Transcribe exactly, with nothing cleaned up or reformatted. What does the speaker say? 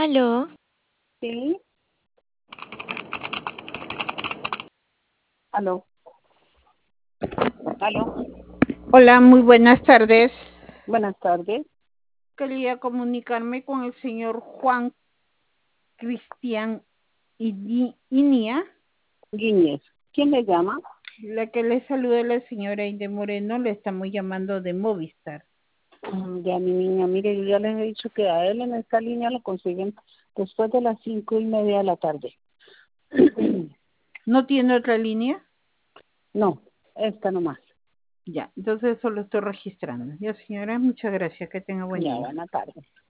Aló. Sí, aló, aló. Hola, muy buenas tardes. Buenas tardes. Quería comunicarme con el señor Juan Cristian Ini- Inia. Guiñez. ¿Quién le llama? La que le saluda es la señora Inde Moreno, le estamos llamando de Movistar. Mm, Ya, mi niña, mire, yo ya les he dicho que a él en esta línea lo consiguen después de las cinco y media de la tarde. ¿No tiene otra línea? No, esta nomás. Ya, entonces eso lo estoy registrando. Ya, señora, muchas gracias. Que tenga buen Ya, día. buena tarde.